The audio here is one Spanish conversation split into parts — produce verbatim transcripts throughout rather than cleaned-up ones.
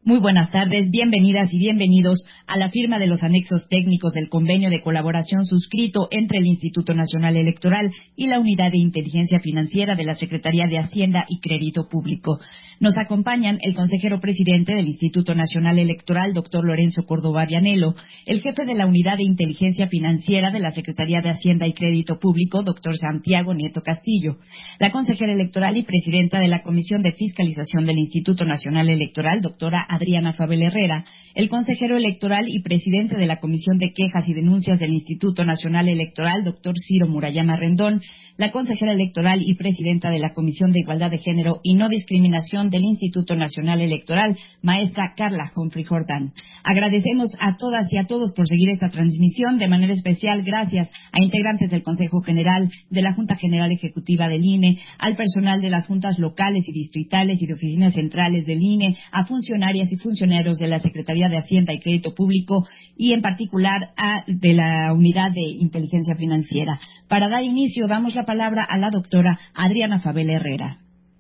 Muy buenas tardes, bienvenidas y bienvenidos a la firma de los anexos técnicos del convenio de colaboración suscrito entre el Instituto Nacional Electoral y la Unidad de Inteligencia Financiera de la Secretaría de Hacienda y Crédito Público. Nos acompañan el consejero presidente del Instituto Nacional Electoral, doctor Lorenzo Córdoba Vianello, el jefe de la Unidad de Inteligencia Financiera de la Secretaría de Hacienda y Crédito Público, doctor Santiago Nieto Castillo, la consejera electoral y presidenta de la Comisión de Fiscalización del Instituto Nacional Electoral, doctora Adriana Fabel Herrera, el consejero electoral y presidente de la Comisión de Quejas y Denuncias del Instituto Nacional Electoral, doctor Ciro Murayama Rendón, la consejera electoral y presidenta de la Comisión de Igualdad de Género y No Discriminación del Instituto Nacional Electoral, maestra Carla Humphrey Jordán. Agradecemos a todas y a todos por seguir esta transmisión, de manera especial gracias a integrantes del Consejo General, de la Junta General Ejecutiva del I N E, al personal de las juntas locales y distritales y de oficinas centrales del I N E, a funcionarias y funcionarios de la Secretaría de Hacienda y Crédito Público y en particular a de la Unidad de Inteligencia Financiera. Para dar inicio, damos la palabra a la doctora Adriana Fabel Herrera.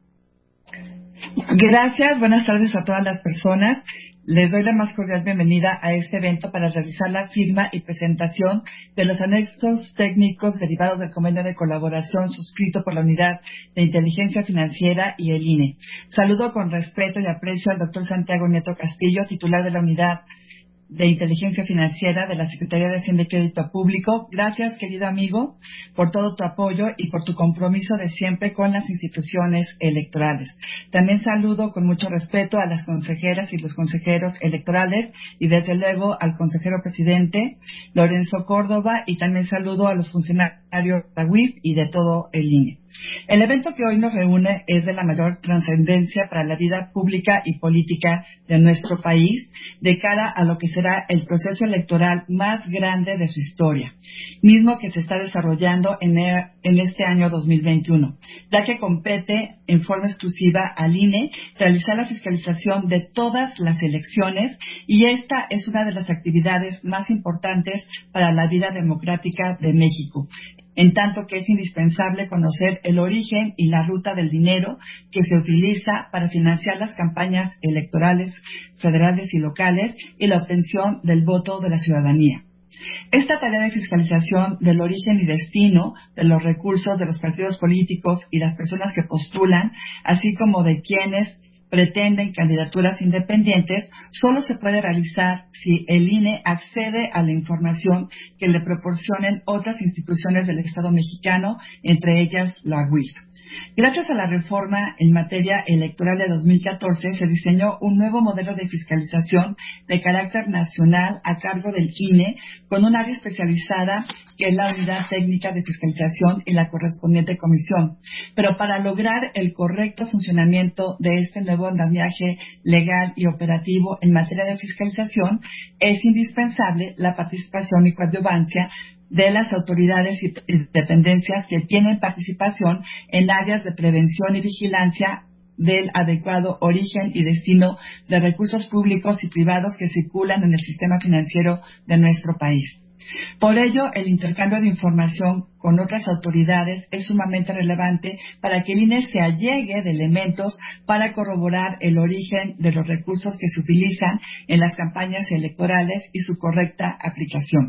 Gracias, buenas tardes a todas las personas. Les doy la más cordial bienvenida a este evento para realizar la firma y presentación de los anexos técnicos derivados del convenio de colaboración suscrito por la Unidad de Inteligencia Financiera y el I N E. Saludo con respeto y aprecio al doctor Santiago Nieto Castillo, titular de la Unidad de Inteligencia Financiera de la Secretaría de Hacienda y Crédito Público. Gracias, querido amigo, por todo tu apoyo y por tu compromiso de siempre con las instituciones electorales. También saludo con mucho respeto a las consejeras y los consejeros electorales y desde luego al consejero presidente Lorenzo Córdoba, y también saludo a los funcionarios de la U I F y de todo el I N E. El evento que hoy nos reúne es de la mayor trascendencia para la vida pública y política de nuestro país, de cara a lo que será el proceso electoral más grande de su historia, mismo que se está desarrollando en, el, en este año dos mil veintiuno, ya que compete en forma exclusiva al I N E realizar la fiscalización de todas las elecciones, y esta es una de las actividades más importantes para la vida democrática de México, en tanto que es indispensable conocer el origen y la ruta del dinero que se utiliza para financiar las campañas electorales federales y locales y la obtención del voto de la ciudadanía. Esta tarea de fiscalización del origen y destino de los recursos de los partidos políticos y las personas que postulan, así como de quienes pretenden candidaturas independientes, solo se puede realizar si el I N E accede a la información que le proporcionen otras instituciones del Estado mexicano, entre ellas la U I F. Gracias a la reforma en materia electoral de dos mil catorce, se diseñó un nuevo modelo de fiscalización de carácter nacional a cargo del I N E, con un área especializada que es la Unidad Técnica de Fiscalización y la correspondiente comisión. Pero para lograr el correcto funcionamiento de este nuevo andamiaje legal y operativo en materia de fiscalización, es indispensable la participación y coadyuvancia de las autoridades y dependencias que tienen participación en áreas de prevención y vigilancia del adecuado origen y destino de recursos públicos y privados que circulan en el sistema financiero de nuestro país. Por ello, el intercambio de información con otras autoridades es sumamente relevante para que el I N E se allegue de elementos para corroborar el origen de los recursos que se utilizan en las campañas electorales y su correcta aplicación.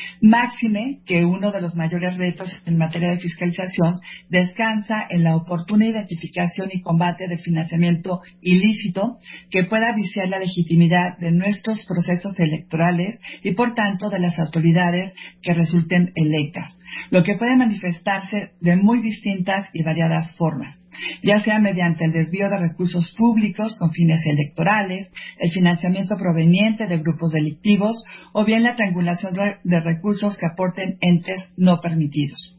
Máxime que uno de los mayores retos en materia de fiscalización descansa en la oportuna identificación y combate del financiamiento ilícito que pueda viciar la legitimidad de nuestros procesos electorales y, por tanto, de las autoridades que resulten electas, lo que puede manifestarse de muy distintas y variadas formas, ya sea mediante el desvío de recursos públicos con fines electorales, el financiamiento proveniente de grupos delictivos o bien la triangulación de recursos que aporten entes no permitidos.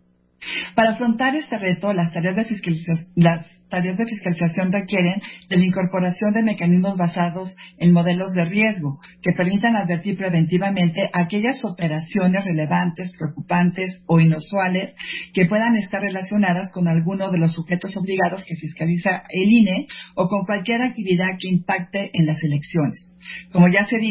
Para afrontar este reto, las tareas de fiscalización, las tareas de fiscalización requieren de la incorporación de mecanismos basados en modelos de riesgo que permitan advertir preventivamente aquellas operaciones relevantes, preocupantes o inusuales que puedan estar relacionadas con alguno de los sujetos obligados que fiscaliza el I N E o con cualquier actividad que impacte en las elecciones. Como ya se dijo,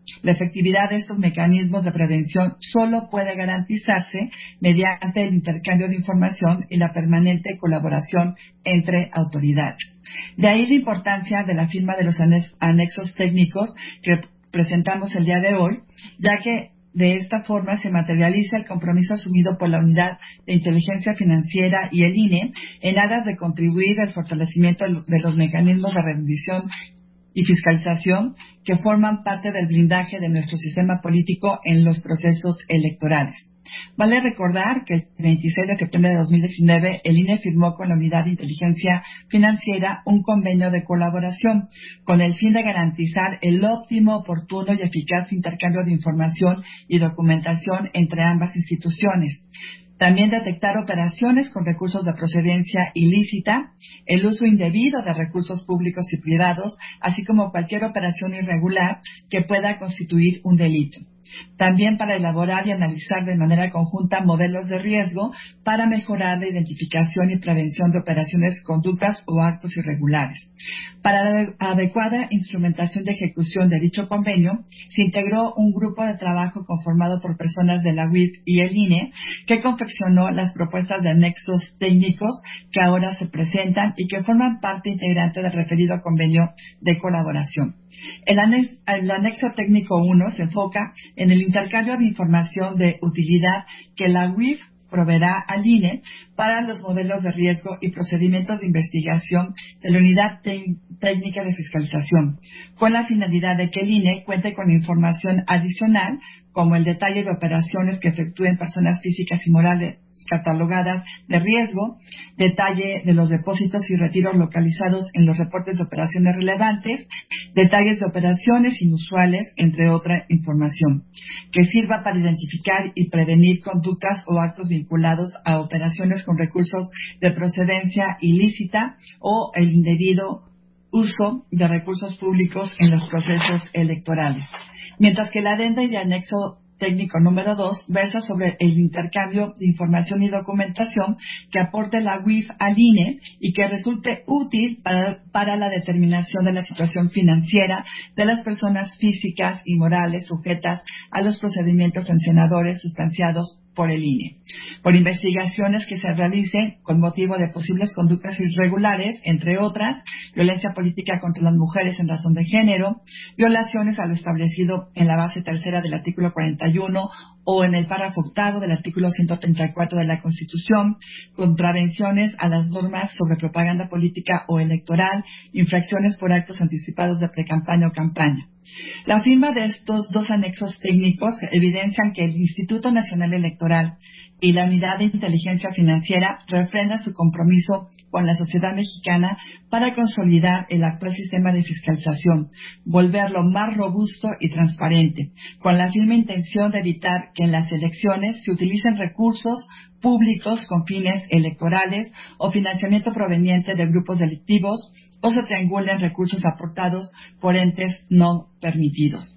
La efectividad de estos mecanismos de prevención solo puede garantizarse mediante el intercambio de información y la permanente colaboración entre autoridades. De ahí la importancia de la firma de los anexos técnicos que presentamos el día de hoy, ya que de esta forma se materializa el compromiso asumido por la Unidad de Inteligencia Financiera y el I N E en aras de contribuir al fortalecimiento de los mecanismos de rendición y fiscalización que forman parte del blindaje de nuestro sistema político en los procesos electorales. Vale recordar que el veintiséis de septiembre de dos mil diecinueve el I N E firmó con la Unidad de Inteligencia Financiera un convenio de colaboración con el fin de garantizar el óptimo, oportuno y eficaz intercambio de información y documentación entre ambas instituciones. También detectar operaciones con recursos de procedencia ilícita, el uso indebido de recursos públicos y privados, así como cualquier operación irregular que pueda constituir un delito. También para elaborar y analizar de manera conjunta modelos de riesgo para mejorar la identificación y prevención de operaciones, conductas o actos irregulares. Para la adecuada instrumentación de ejecución de dicho convenio, se integró un grupo de trabajo conformado por personas de la U I F y el I N E que confeccionó las propuestas de anexos técnicos que ahora se presentan y que forman parte integrante del referido convenio de colaboración. El anexo, el anexo técnico uno se enfoca en el intercambio de información de utilidad que la U I F proveerá al I N E para los modelos de riesgo y procedimientos de investigación de la Unidad Técnica de Fiscalización, con la finalidad de que el I N E cuente con información adicional, como el detalle de operaciones que efectúen personas físicas y morales catalogadas de riesgo, detalle de los depósitos y retiros localizados en los reportes de operaciones relevantes, detalles de operaciones inusuales, entre otra información, que sirva para identificar y prevenir conductas o actos vinculados a operaciones con recursos de procedencia ilícita o el indebido uso de recursos públicos en los procesos electorales. Mientras que la adenda y de anexo técnico número dos versa sobre el intercambio de información y documentación que aporte la U I F al I N E y que resulte útil para, para la determinación de la situación financiera de las personas físicas y morales sujetas a los procedimientos sancionadores sustanciados por el I N E, por investigaciones que se realicen con motivo de posibles conductas irregulares, entre otras, violencia política contra las mujeres en razón de género, violaciones a lo establecido en la base tercera del artículo cuarenta y uno o en el párrafo octavo del artículo ciento treinta y cuatro de la Constitución, contravenciones a las normas sobre propaganda política o electoral, infracciones por actos anticipados de precampaña o campaña. La firma de estos dos anexos técnicos evidencian que el Instituto Nacional Electoral y la Unidad de Inteligencia Financiera refrendan su compromiso con la sociedad mexicana para consolidar el actual sistema de fiscalización, volverlo más robusto y transparente, con la firme intención de evitar que en las elecciones se utilicen recursos públicos con fines electorales o financiamiento proveniente de grupos delictivos o se triangulen recursos aportados por entes no permitidos.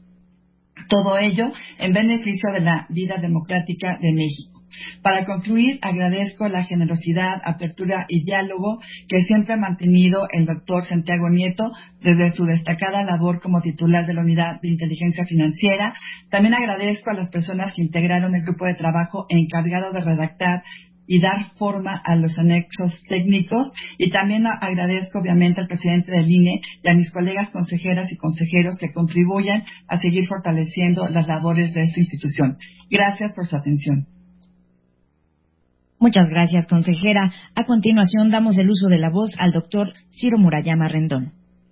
Todo ello en beneficio de la vida democrática de México. Para concluir, agradezco la generosidad, apertura y diálogo que siempre ha mantenido el doctor Santiago Nieto desde su destacada labor como titular de la Unidad de Inteligencia Financiera. También agradezco a las personas que integraron el grupo de trabajo encargado de redactar y dar forma a los anexos técnicos, y también agradezco obviamente al presidente del I N E y a mis colegas consejeras y consejeros que contribuyan a seguir fortaleciendo las labores de esta institución. Gracias por su atención. Muchas gracias, consejera. A continuación damos el uso de la voz al doctor Ciro Murayama Rendón.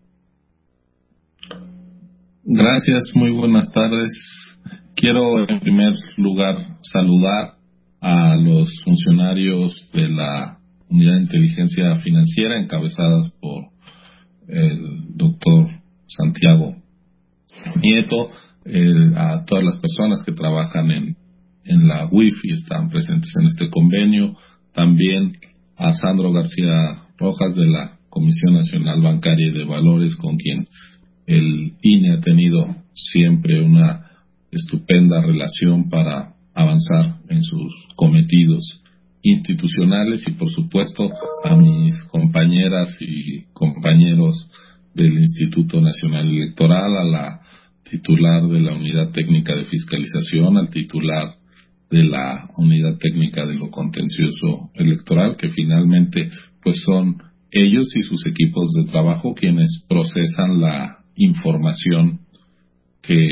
Gracias, muy buenas tardes. Quiero en primer lugar saludar a los funcionarios de la Unidad de Inteligencia Financiera encabezadas por el doctor Santiago Nieto, eh, a todas las personas que trabajan en en la U I F y están presentes en este convenio, también a Sandro García Rojas de la Comisión Nacional Bancaria y de Valores, con quien el I N E ha tenido siempre una estupenda relación para avanzar en sus cometidos institucionales, y por supuesto a mis compañeras y compañeros del Instituto Nacional Electoral, a la titular de la Unidad Técnica de Fiscalización, al titular de la Unidad Técnica de lo Contencioso Electoral, que finalmente pues son ellos y sus equipos de trabajo quienes procesan la información que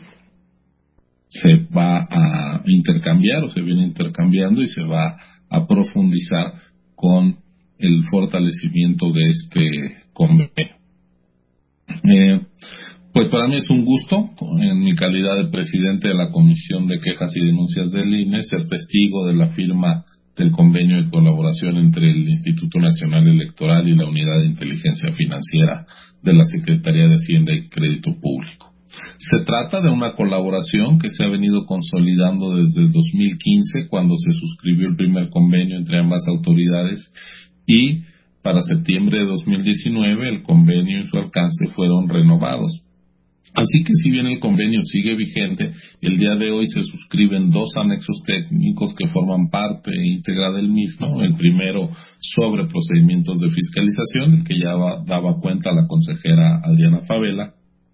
se va a intercambiar o se viene intercambiando y se va a profundizar con el fortalecimiento de este convenio. Eh, pues para mí es un gusto, en mi calidad de presidente de la Comisión de Quejas y Denuncias del I N E, ser testigo de la firma del convenio de colaboración entre el Instituto Nacional Electoral y la Unidad de Inteligencia Financiera de la Secretaría de Hacienda y Crédito Público. Se trata de una colaboración que se ha venido consolidando desde dos mil quince, cuando se suscribió el primer convenio entre ambas autoridades, y para septiembre de dos mil diecinueve el convenio y su alcance fueron renovados. Así que si bien el convenio sigue vigente, el día de hoy se suscriben dos anexos técnicos que forman parte íntegra del mismo. El primero sobre procedimientos de fiscalización, del que ya daba cuenta la consejera Adriana Favela,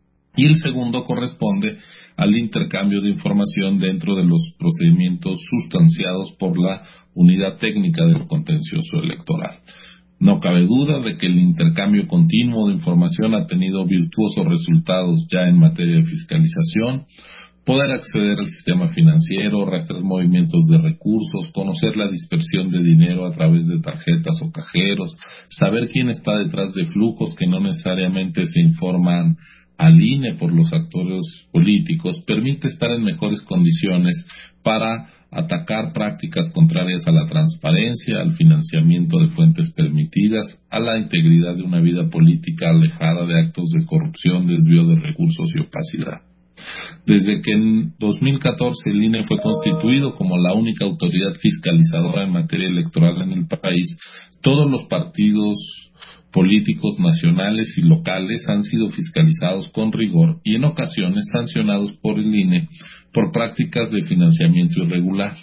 y el segundo corresponde al intercambio de información dentro de los procedimientos sustanciados por la Unidad Técnica del Contencioso Electoral. No cabe duda de que el intercambio continuo de información ha tenido virtuosos resultados ya en materia de fiscalización. Poder acceder al sistema financiero, rastrear movimientos de recursos, conocer la dispersión de dinero a través de tarjetas o cajeros, saber quién está detrás de flujos que no necesariamente se informan al I N E por los actores políticos, permite estar en mejores condiciones para atacar prácticas contrarias a la transparencia, al financiamiento de fuentes permitidas, a la integridad de una vida política alejada de actos de corrupción, desvío de recursos y opacidad. Desde que en dos mil catorce el I N E fue constituido como la única autoridad fiscalizadora en materia electoral en el país, todos los partidos políticos nacionales y locales han sido fiscalizados con rigor y en ocasiones sancionados por el I N E por prácticas de financiamiento irregular.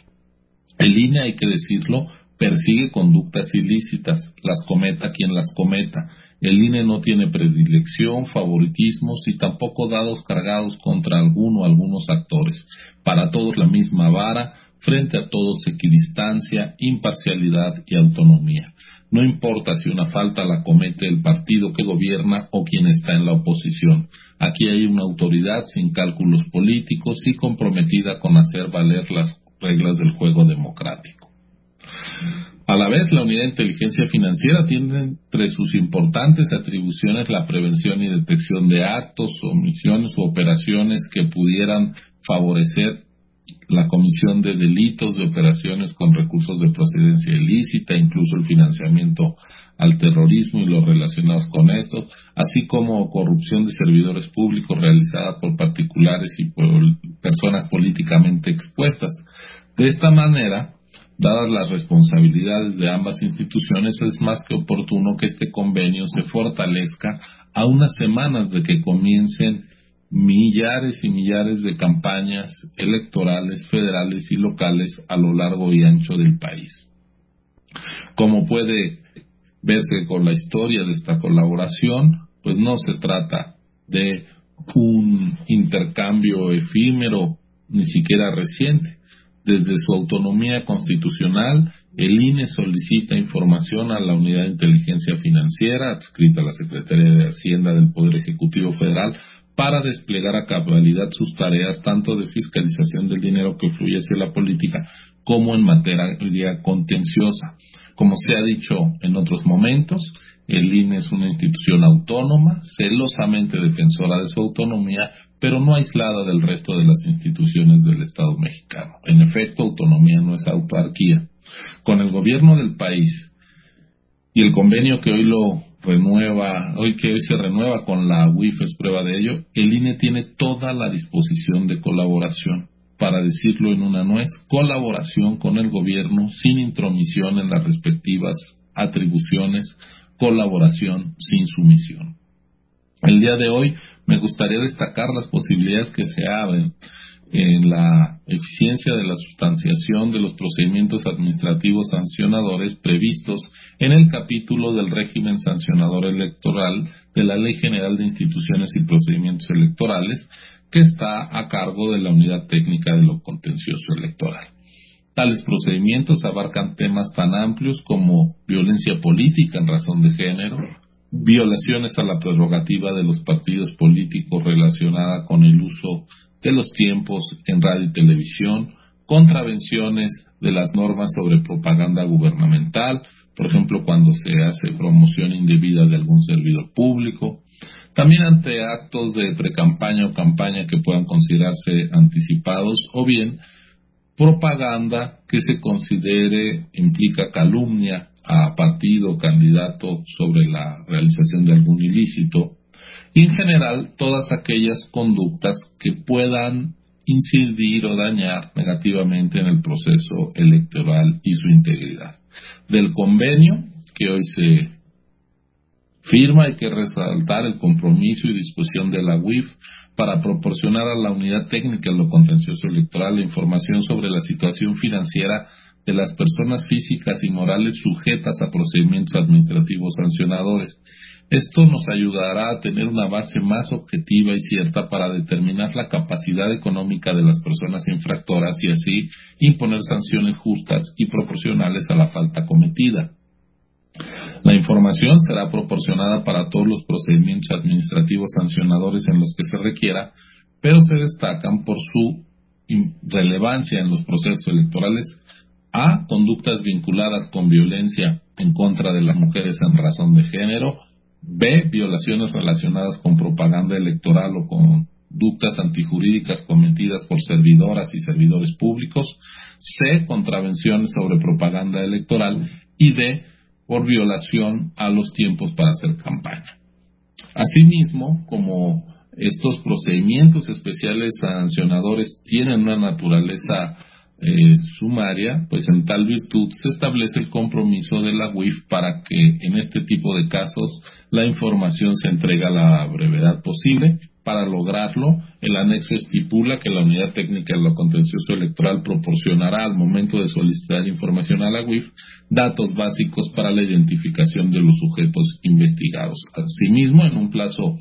El I N E, hay que decirlo, persigue conductas ilícitas, las cometa quien las cometa. El I N E no tiene predilección, favoritismos y tampoco dados cargados contra alguno o algunos actores. Para todos la misma vara, frente a todos equidistancia, imparcialidad y autonomía. No importa si una falta la comete el partido que gobierna o quien está en la oposición. Aquí hay una autoridad sin cálculos políticos y comprometida con hacer valer las reglas del juego democrático. A la vez, la Unidad de Inteligencia Financiera tiene entre sus importantes atribuciones la prevención y detección de actos, omisiones u operaciones que pudieran favorecer la comisión de delitos, de operaciones con recursos de procedencia ilícita, incluso el financiamiento al terrorismo y los relacionados con esto, así como corrupción de servidores públicos realizada por particulares y por personas políticamente expuestas. De esta manera, dadas las responsabilidades de ambas instituciones, es más que oportuno que este convenio se fortalezca a unas semanas de que comiencen millares y millares de campañas electorales federales y locales a lo largo y ancho del país. Como puede verse con la historia de esta colaboración, pues no se trata de un intercambio efímero, ni siquiera reciente. Desde su autonomía constitucional, el I N E solicita información a la Unidad de Inteligencia Financiera, adscrita a la Secretaría de Hacienda del Poder Ejecutivo Federal, para desplegar a cabalidad sus tareas tanto de fiscalización del dinero que fluye hacia la política como en materia contenciosa. Como se ha dicho en otros momentos, el I N E es una institución autónoma, celosamente defensora de su autonomía, pero no aislada del resto de las instituciones del Estado mexicano. En efecto, autonomía no es autarquía. Con el gobierno del país y el convenio que hoy lo renueva, hoy que hoy se renueva con la U I F es prueba de ello, el I N E tiene toda la disposición de colaboración. Para decirlo en una nuez, colaboración con el gobierno sin intromisión en las respectivas atribuciones, colaboración sin sumisión. El día de hoy me gustaría destacar las posibilidades que se abren en la eficiencia de la sustanciación de los procedimientos administrativos sancionadores previstos en el capítulo del régimen sancionador electoral de la Ley General de Instituciones y Procedimientos Electorales, que está a cargo de la Unidad Técnica de lo Contencioso Electoral. Tales procedimientos abarcan temas tan amplios como violencia política en razón de género, violaciones a la prerrogativa de los partidos políticos relacionada con el uso de los tiempos en radio y televisión, contravenciones de las normas sobre propaganda gubernamental, por ejemplo, cuando se hace promoción indebida de algún servidor público, también ante actos de precampaña o campaña que puedan considerarse anticipados, o bien propaganda que se considere implica calumnia a partido o candidato sobre la realización de algún ilícito, y en general todas aquellas conductas que puedan incidir o dañar negativamente en el proceso electoral y su integridad. Del convenio que hoy se firma, hay que resaltar el compromiso y disposición de la U I F para proporcionar a la Unidad Técnica de lo Contencioso Electoral la información sobre la situación financiera de las personas físicas y morales sujetas a procedimientos administrativos sancionadores. Esto nos ayudará a tener una base más objetiva y cierta para determinar la capacidad económica de las personas infractoras y así imponer sanciones justas y proporcionales a la falta cometida. La información será proporcionada para todos los procedimientos administrativos sancionadores en los que se requiera, pero se destacan por su relevancia en los procesos electorales: a. Conductas vinculadas con violencia en contra de las mujeres en razón de género; b. Violaciones relacionadas con propaganda electoral o conductas antijurídicas cometidas por servidoras y servidores públicos; c. Contravenciones sobre propaganda electoral; y d. Por violación a los tiempos para hacer campaña. Asimismo, como estos procedimientos especiales sancionadores tienen una naturaleza eh, sumaria, pues en tal virtud se establece el compromiso de la U I F para que en este tipo de casos la información se entregue a la brevedad posible. Para lograrlo, el anexo estipula que la Unidad Técnica de lo Contencioso Electoral proporcionará al momento de solicitar información a la U I F datos básicos para la identificación de los sujetos investigados. Asimismo, en un plazo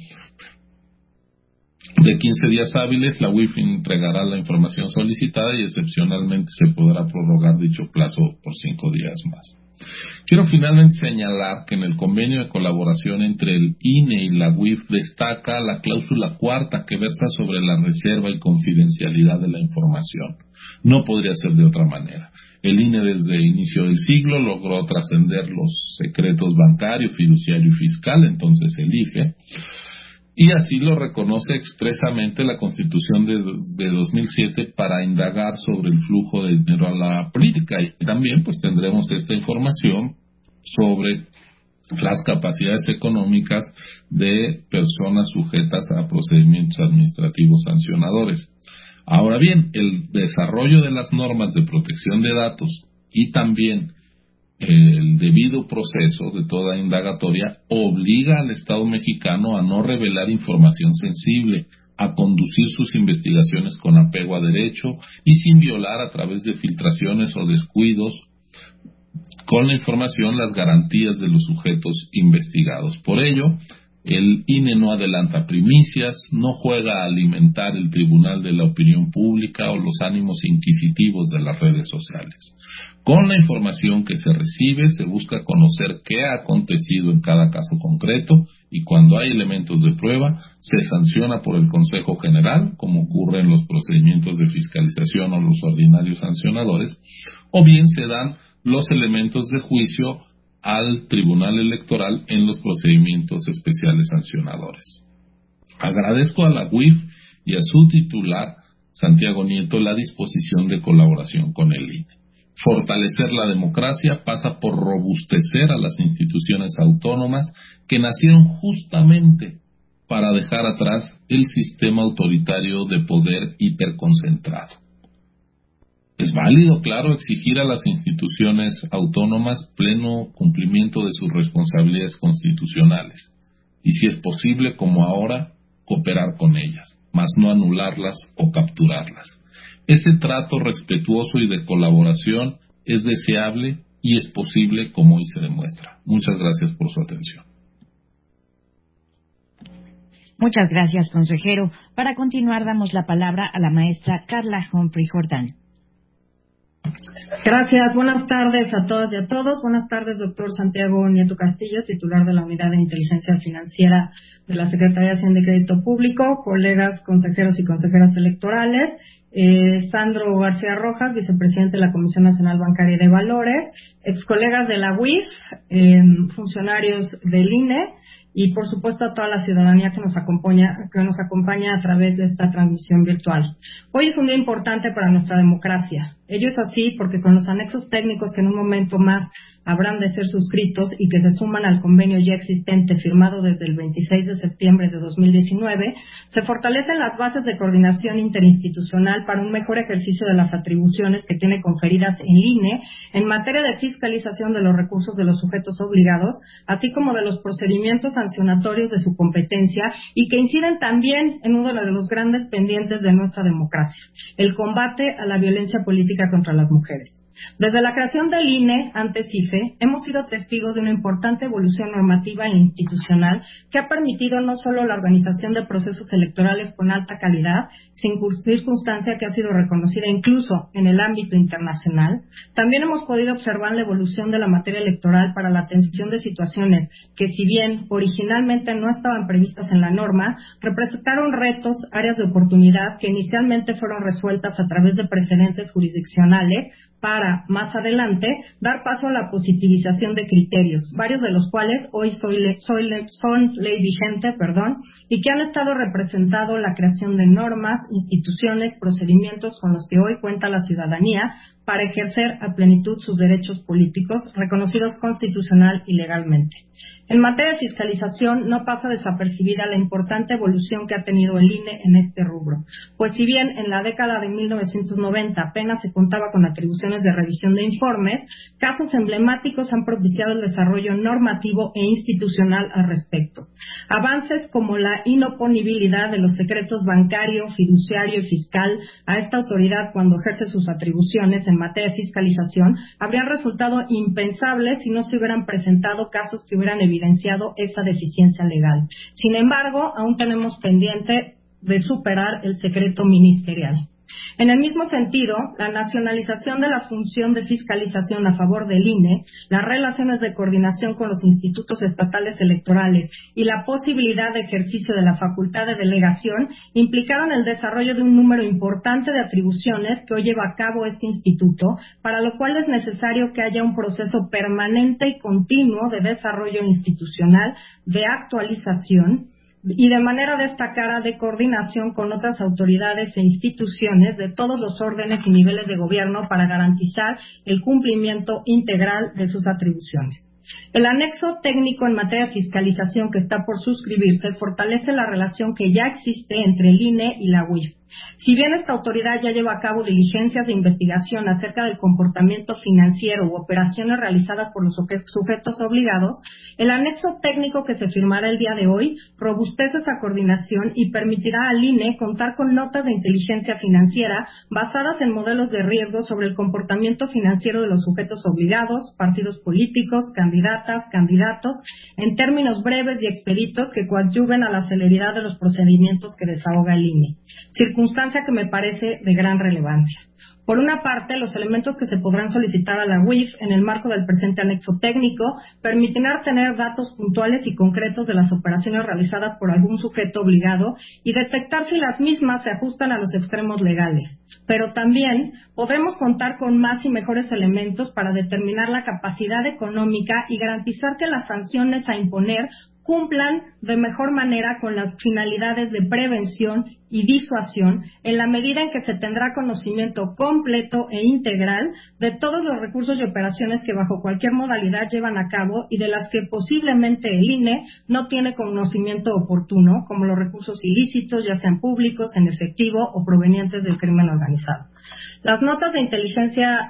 de quince días hábiles, la U I F entregará la información solicitada y excepcionalmente se podrá prorrogar dicho plazo por cinco días más. Quiero finalmente señalar que en el convenio de colaboración entre el I N E y la U I F destaca la cláusula cuarta que versa sobre la reserva y confidencialidad de la información. No podría ser de otra manera. El I N E desde el inicio del siglo logró trascender los secretos bancario, fiduciario y fiscal, entonces el I F E, y así lo reconoce expresamente la Constitución de, de dos mil siete para indagar sobre el flujo de dinero a la política. Y también pues tendremos esta información sobre las capacidades económicas de personas sujetas a procedimientos administrativos sancionadores. Ahora bien, el desarrollo de las normas de protección de datos y también el debido proceso de toda indagatoria obliga al Estado mexicano a no revelar información sensible, a conducir sus investigaciones con apego a derecho y sin violar a través de filtraciones o descuidos con la información las garantías de los sujetos investigados. Por ello, el I N E no adelanta primicias, no juega a alimentar el tribunal de la opinión pública o los ánimos inquisitivos de las redes sociales. Con la información que se recibe se busca conocer qué ha acontecido en cada caso concreto y cuando hay elementos de prueba se sanciona por el Consejo General, como ocurre en los procedimientos de fiscalización o los ordinarios sancionadores, o bien se dan los elementos de juicio al Tribunal Electoral en los procedimientos especiales sancionadores. Agradezco a la U I F y a su titular, Santiago Nieto, la disposición de colaboración con el I N E. Fortalecer la democracia pasa por robustecer a las instituciones autónomas que nacieron justamente para dejar atrás el sistema autoritario de poder hiperconcentrado. Es válido, claro, exigir a las instituciones autónomas pleno cumplimiento de sus responsabilidades constitucionales y, si es posible, como ahora, cooperar con ellas, mas no anularlas o capturarlas. Ese trato respetuoso y de colaboración es deseable y es posible, como hoy se demuestra. Muchas gracias por su atención. Muchas gracias, consejero. Para continuar, damos la palabra a la maestra Carla Humphrey Jordán. Gracias, buenas tardes a todas y a todos. Buenas tardes, doctor Santiago Nieto Castillo, titular de la Unidad de Inteligencia Financiera de la Secretaría de Hacienda y Crédito Público, colegas consejeros y consejeras electorales, eh, Sandro García Rojas, vicepresidente de la Comisión Nacional Bancaria y de Valores, ex colegas de la U I F, eh, funcionarios del I N E, y por supuesto a toda la ciudadanía que nos acompaña, que nos acompaña a través de esta transmisión virtual. Hoy es un día importante para nuestra democracia. Ello es así porque con los anexos técnicos que en un momento más habrán de ser suscritos y que se suman al convenio ya existente firmado desde el veintiséis de septiembre de dos mil diecinueve, se fortalecen las bases de coordinación interinstitucional para un mejor ejercicio de las atribuciones que tiene conferidas en I N E en materia de fiscalización de los recursos de los sujetos obligados, así como de los procedimientos sancionatorios de su competencia y que inciden también en uno de los grandes pendientes de nuestra democracia, el combate a la violencia política contra las mujeres. Desde la creación del I N E, antes I F E, hemos sido testigos de una importante evolución normativa e institucional que ha permitido no solo la organización de procesos electorales con alta calidad, circunstancia que ha sido reconocida incluso en el ámbito internacional, también hemos podido observar la evolución de la materia electoral para la atención de situaciones que, si bien originalmente no estaban previstas en la norma, representaron retos, áreas de oportunidad que inicialmente fueron resueltas a través de precedentes jurisdiccionales para, más adelante, dar paso a la positivización de criterios, varios de los cuales hoy soy le, soy le, son ley vigente, perdón, y que han estado representando la creación de normas, instituciones, procedimientos con los que hoy cuenta la ciudadanía para ejercer a plenitud sus derechos políticos reconocidos constitucional y legalmente. En materia de fiscalización, no pasa desapercibida la importante evolución que ha tenido el I N E en este rubro, pues si bien en la década de mil novecientos noventa apenas se contaba con atribuciones de revisión de informes, casos emblemáticos han propiciado el desarrollo normativo e institucional al respecto. Avances como la inoponibilidad de los secretos bancario, fiduciario y fiscal a esta autoridad cuando ejerce sus atribuciones en materia de fiscalización habrían resultado impensables si no se hubieran presentado casos que hubieran evidenciado esa deficiencia legal. Sin embargo, aún tenemos pendiente de superar el secreto ministerial. En el mismo sentido, la nacionalización de la función de fiscalización a favor del I N E, las relaciones de coordinación con los institutos estatales electorales y la posibilidad de ejercicio de la facultad de delegación implicaron el desarrollo de un número importante de atribuciones que hoy lleva a cabo este instituto, para lo cual es necesario que haya un proceso permanente y continuo de desarrollo institucional, de actualización, y de manera destacada de coordinación con otras autoridades e instituciones de todos los órdenes y niveles de gobierno para garantizar el cumplimiento integral de sus atribuciones. El anexo técnico en materia de fiscalización que está por suscribirse fortalece la relación que ya existe entre el I N E y la U I F. Si bien esta autoridad ya lleva a cabo diligencias de investigación acerca del comportamiento financiero u operaciones realizadas por los sujetos obligados, el anexo técnico que se firmará el día de hoy robustece esa coordinación y permitirá al I N E contar con notas de inteligencia financiera basadas en modelos de riesgo sobre el comportamiento financiero de los sujetos obligados, partidos políticos, candidatas, candidatos, en términos breves y expeditos que coadyuven a la celeridad de los procedimientos que desahoga el I N E. Circunstancia que me parece de gran relevancia. Por una parte, los elementos que se podrán solicitar a la U I F en el marco del presente anexo técnico permitirán tener datos puntuales y concretos de las operaciones realizadas por algún sujeto obligado y detectar si las mismas se ajustan a los extremos legales. Pero también podremos contar con más y mejores elementos para determinar la capacidad económica y garantizar que las sanciones a imponer cumplan de mejor manera con las finalidades de prevención y disuasión en la medida en que se tendrá conocimiento completo e integral de todos los recursos y operaciones que bajo cualquier modalidad llevan a cabo y de las que posiblemente el I N E no tiene conocimiento oportuno, como los recursos ilícitos, ya sean públicos, en efectivo o provenientes del crimen organizado. Las notas de inteligencia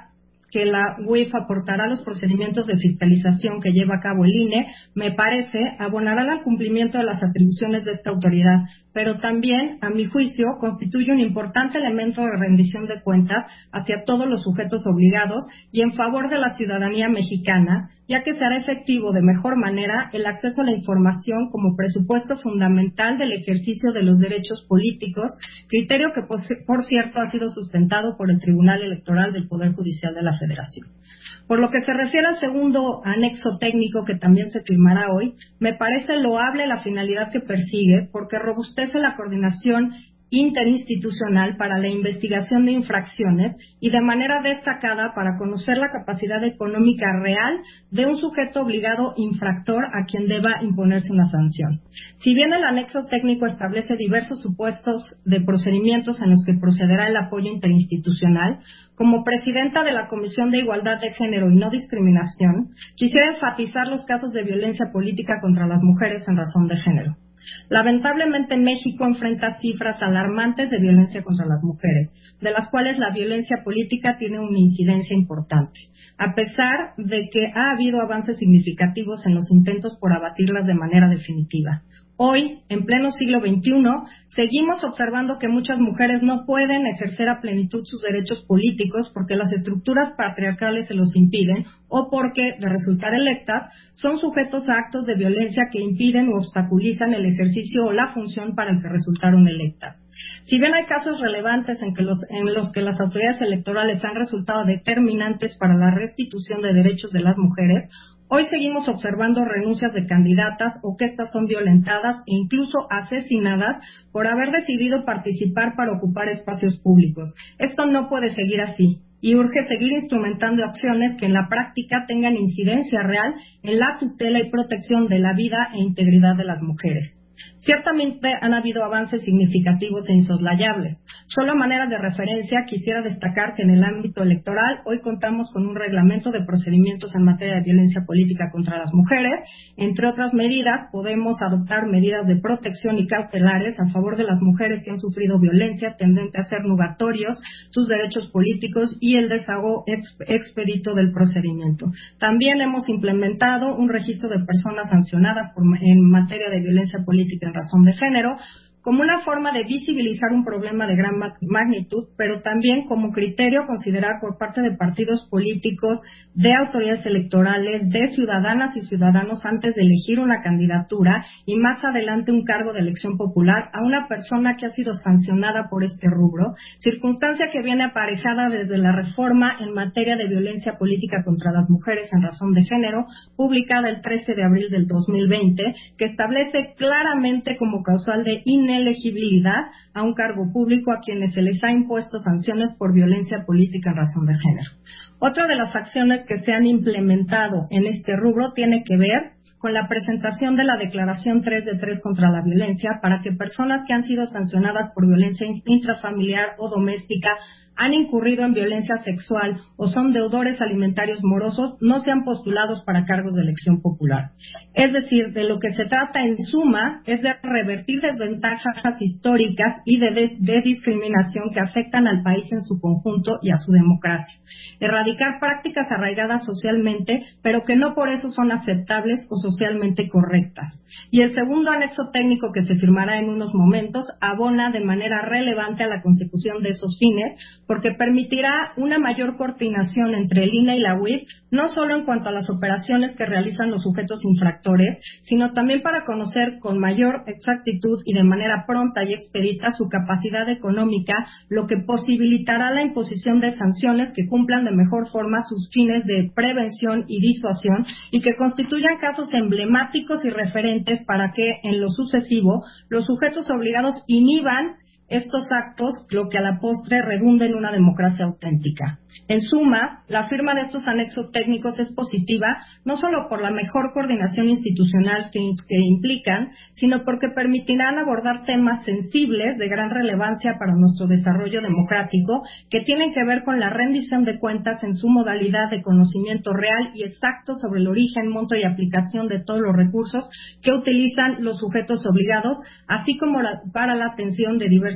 que la U I F aportará a los procedimientos de fiscalización que lleva a cabo el I N E, me parece, abonará al cumplimiento de las atribuciones de esta autoridad, pero también, a mi juicio, constituye un importante elemento de rendición de cuentas hacia todos los sujetos obligados y en favor de la ciudadanía mexicana, ya que se hará efectivo de mejor manera el acceso a la información como presupuesto fundamental del ejercicio de los derechos políticos, criterio que, por cierto, ha sido sustentado por el Tribunal Electoral del Poder Judicial de la Federación. Por lo que se refiere al segundo anexo técnico que también se firmará hoy, me parece loable la finalidad que persigue porque robustece la coordinación interinstitucional para la investigación de infracciones y de manera destacada para conocer la capacidad económica real de un sujeto obligado infractor a quien deba imponerse una sanción. Si bien el anexo técnico establece diversos supuestos de procedimientos en los que procederá el apoyo interinstitucional, como presidenta de la Comisión de Igualdad de Género y No Discriminación, quisiera enfatizar los casos de violencia política contra las mujeres en razón de género. Lamentablemente, México enfrenta cifras alarmantes de violencia contra las mujeres, de las cuales la violencia política tiene una incidencia importante, a pesar de que ha habido avances significativos en los intentos por abatirlas de manera definitiva. Hoy, en pleno siglo veintiuno, seguimos observando que muchas mujeres no pueden ejercer a plenitud sus derechos políticos porque las estructuras patriarcales se los impiden o porque, de resultar electas, son sujetos a actos de violencia que impiden o obstaculizan el ejercicio o la función para el que resultaron electas. Si bien hay casos relevantes en, que los, en los que las autoridades electorales han resultado determinantes para la restitución de derechos de las mujeres, hoy seguimos observando renuncias de candidatas o que éstas son violentadas e incluso asesinadas por haber decidido participar para ocupar espacios públicos. Esto no puede seguir así y urge seguir instrumentando acciones que en la práctica tengan incidencia real en la tutela y protección de la vida e integridad de las mujeres. Ciertamente han habido avances significativos e insoslayables. Solo a manera de referencia quisiera destacar que en el ámbito electoral hoy contamos con un reglamento de procedimientos en materia de violencia política contra las mujeres. Entre otras medidas, podemos adoptar medidas de protección y cautelares a favor de las mujeres que han sufrido violencia tendente a ser nugatorios sus derechos políticos y el desahogo expedito del procedimiento. También hemos implementado un registro de personas sancionadas por, en materia de violencia política en razón de género, como una forma de visibilizar un problema de gran magnitud, pero también como criterio a considerar por parte de partidos políticos, de autoridades electorales, de ciudadanas y ciudadanos antes de elegir una candidatura y más adelante un cargo de elección popular a una persona que ha sido sancionada por este rubro, circunstancia que viene aparejada desde la reforma en materia de violencia política contra las mujeres en razón de género, publicada el trece de abril del dos mil veinte, que establece claramente como causal de inelegibilidad a un cargo público a quienes se les ha impuesto sanciones por violencia política en razón de género. Otra de las acciones que se han implementado en este rubro tiene que ver con la presentación de la Declaración tres de tres contra la violencia para que personas que han sido sancionadas por violencia intrafamiliar o doméstica, han incurrido en violencia sexual o son deudores alimentarios morosos, no sean postulados para cargos de elección popular. Es decir, de lo que se trata en suma es de revertir desventajas históricas y de, de, de discriminación que afectan al país en su conjunto y a su democracia. Erradicar prácticas arraigadas socialmente, pero que no por eso son aceptables o socialmente correctas. Y el segundo anexo técnico que se firmará en unos momentos abona de manera relevante a la consecución de esos fines, porque permitirá una mayor coordinación entre el I N E y la U I F, no solo en cuanto a las operaciones que realizan los sujetos infractores, sino también para conocer con mayor exactitud y de manera pronta y expedita su capacidad económica, lo que posibilitará la imposición de sanciones que cumplan de mejor forma sus fines de prevención y disuasión y que constituyan casos emblemáticos y referentes para que, en lo sucesivo, los sujetos obligados inhiban estos actos, lo que a la postre redunda en una democracia auténtica. En suma, la firma de estos anexos técnicos es positiva, no solo por la mejor coordinación institucional que, que implican, sino porque permitirán abordar temas sensibles de gran relevancia para nuestro desarrollo democrático, que tienen que ver con la rendición de cuentas en su modalidad de conocimiento real y exacto sobre el origen, monto y aplicación de todos los recursos que utilizan los sujetos obligados, así como la, para la atención de diversos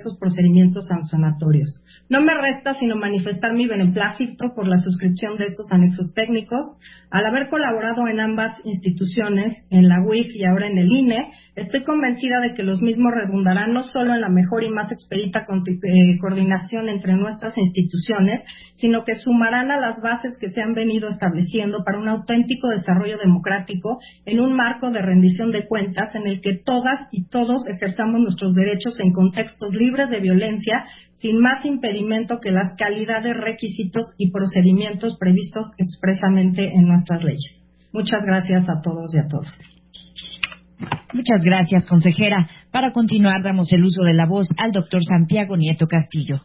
diversos procedimientos sancionatorios. No me resta sino manifestar mi beneplácito por la suscripción de estos anexos técnicos. Al haber colaborado en ambas instituciones, en la U I F y ahora en el I N E, estoy convencida de que los mismos redundarán no solo en la mejor y más expedita coordinación entre nuestras instituciones, sino que sumarán a las bases que se han venido estableciendo para un auténtico desarrollo democrático en un marco de rendición de cuentas en el que todas y todos ejerzamos nuestros derechos en contextos libres de violencia, sin más impedimento que las calidades, requisitos y procedimientos previstos expresamente en nuestras leyes. Muchas gracias a todos y a todas. Muchas gracias, consejera. Para continuar, damos el uso de la voz al doctor Santiago Nieto Castillo.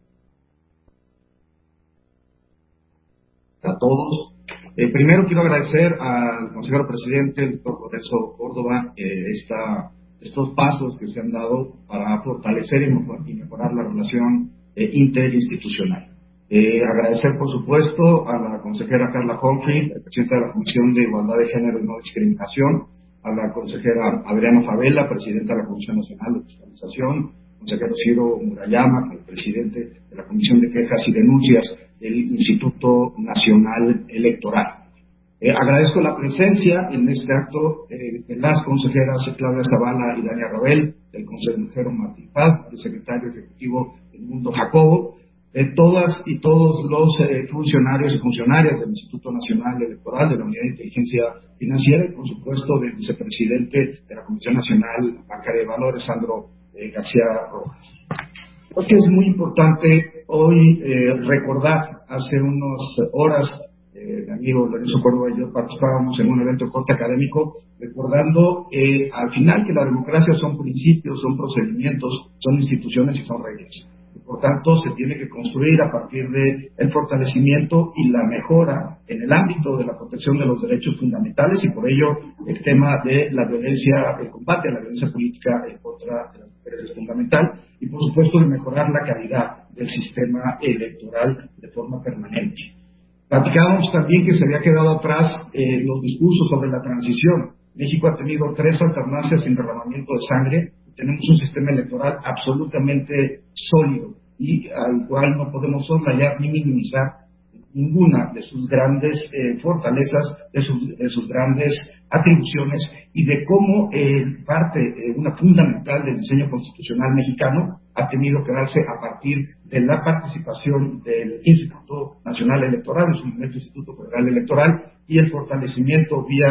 A todos. Eh, primero quiero agradecer al consejero presidente, el doctor Lorenzo Córdoba, eh, esta, estos pasos que se han dado para fortalecer y, mejor, y mejorar la relación eh, interinstitucional. Eh, agradecer, por supuesto, a la consejera Carla Humphrey, presidenta de la Comisión de Igualdad de Género y No Discriminación, a la consejera Adriana Favela, presidenta de la Comisión Nacional de Fiscalización, consejero Ciro Murayama, el presidente de la Comisión de Quejas y Denuncias del Instituto Nacional Electoral. Eh, agradezco la presencia en este acto eh, de las consejeras Claudia Zavala y Dania Rabel, del consejero Martín Paz, del secretario ejecutivo del Mundo Jacobo, de todas y todos los eh, funcionarios y funcionarias del Instituto Nacional Electoral, de la Unidad de Inteligencia Financiera y, por supuesto, del vicepresidente de la Comisión Nacional Bancaria de Valores, Sandro eh, García Rojas. Creo que es muy importante hoy eh, recordar, hace unas horas, eh, mi amigo Lorenzo Córdoba y yo participábamos en un evento de corte académico, recordando eh, al final que la democracia son principios, son procedimientos, son instituciones y son reglas. Por tanto, se tiene que construir a partir de el fortalecimiento y la mejora en el ámbito de la protección de los derechos fundamentales y por ello el tema de la violencia, el combate a la violencia política en contra de las mujeres es fundamental y por supuesto de mejorar la calidad del sistema electoral de forma permanente. Platicábamos también que se había quedado atrás eh, los discursos sobre la transición. México ha tenido tres alternancias sin derramamiento de sangre. Tenemos un sistema electoral absolutamente sólido y al cual no podemos soslayar ni minimizar ninguna de sus grandes eh, fortalezas, de sus, de sus grandes atribuciones y de cómo eh, parte, eh, una fundamental del diseño constitucional mexicano ha tenido que darse a partir de la participación del Instituto Nacional Electoral, en su momento Instituto Federal Electoral, y el fortalecimiento vía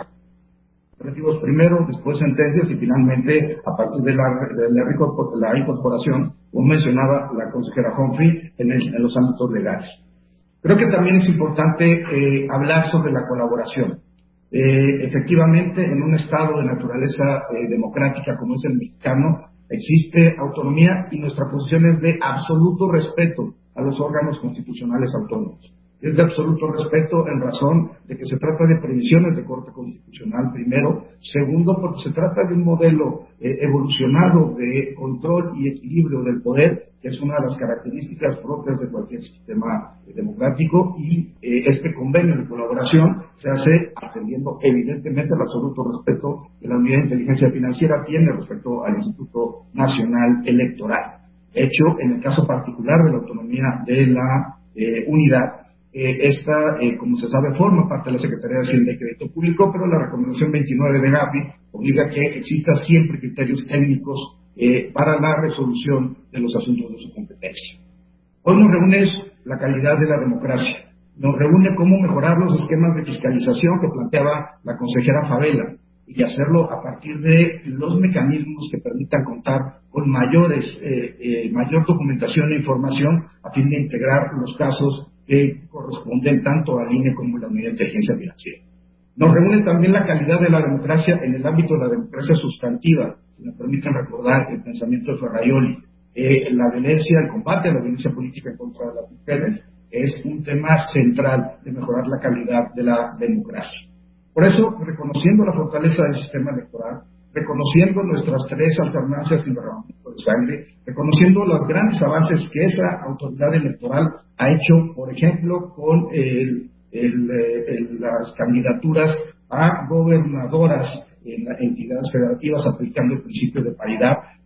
operativos primero, después sentencias y finalmente a partir de la, de la, la incorporación, como mencionaba la consejera Humphrey, en, el, en los ámbitos legales. Creo que también es importante eh, hablar sobre la colaboración. Eh, efectivamente, en un estado de naturaleza eh, democrática como es el mexicano, existe autonomía y nuestra posición es de absoluto respeto a los órganos constitucionales autónomos. Es de absoluto respeto en razón de que se trata de previsiones de corte constitucional, primero. Segundo, porque se trata de un modelo eh, evolucionado de control y equilibrio del poder, que es una de las características propias de cualquier sistema eh, democrático, y eh, este convenio de colaboración se hace atendiendo evidentemente al absoluto respeto que la Unidad de Inteligencia Financiera tiene respecto al Instituto Nacional Electoral. Hecho, en el caso particular de la autonomía de la eh, unidad, Eh, esta, eh, como se sabe, forma parte de la Secretaría de Hacienda y Crédito Público, pero la recomendación veintinueve de Gavi obliga a que exista siempre criterios técnicos eh, para la resolución de los asuntos de su competencia. Hoy nos reúne la calidad de la democracia, nos reúne cómo mejorar los esquemas de fiscalización que planteaba la consejera Favela y hacerlo a partir de los mecanismos que permitan contar con mayores, eh, eh, mayor documentación e información a fin de integrar los casos que corresponden tanto al I N E como a la Unidad de Inteligencia Financiera. Nos reúne también la calidad de la democracia en el ámbito de la democracia sustantiva, si me permiten recordar el pensamiento de Ferraioli. Eh, la violencia, el combate a la violencia política en contra de las mujeres es un tema central de mejorar la calidad de la democracia. Por eso, reconociendo la fortaleza del sistema electoral, reconociendo nuestras tres alternancias sin derramamiento de sangre, reconociendo los grandes avances que esa autoridad electoral ha hecho, por ejemplo, con el, el, el, las candidaturas a gobernadoras en entidades federativas aplicando el principio de paridad,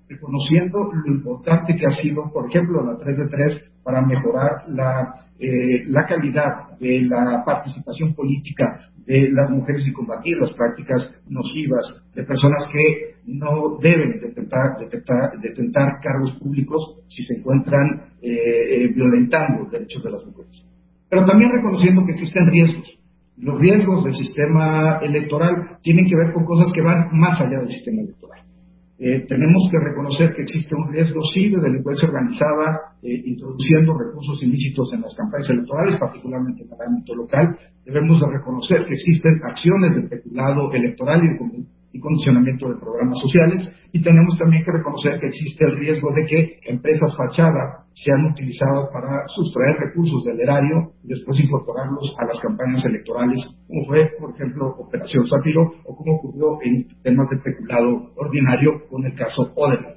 reconociendo lo importante que ha sido, por ejemplo, la tres de tres para mejorar la, eh, la calidad de la participación política de las mujeres y combatir las prácticas nocivas de personas que no deben detentar, detentar, detentar cargos públicos si se encuentran eh, eh, violentando los derechos de las mujeres. Pero también reconociendo que existen riesgos. Los riesgos del sistema electoral tienen que ver con cosas que van más allá del sistema electoral. Eh, tenemos que reconocer que existe un riesgo, sí, de delincuencia organizada, eh, introduciendo recursos ilícitos en las campañas electorales, particularmente en el ámbito local. Debemos de reconocer que existen acciones de peculado electoral y de y condicionamiento de programas sociales, y tenemos también que reconocer que existe el riesgo de que empresas fachada sean utilizadas para sustraer recursos del erario y después incorporarlos a las campañas electorales, como fue, por ejemplo, Operación Zafiro, o como ocurrió en temas de peculado ordinario con el caso Odebrecht.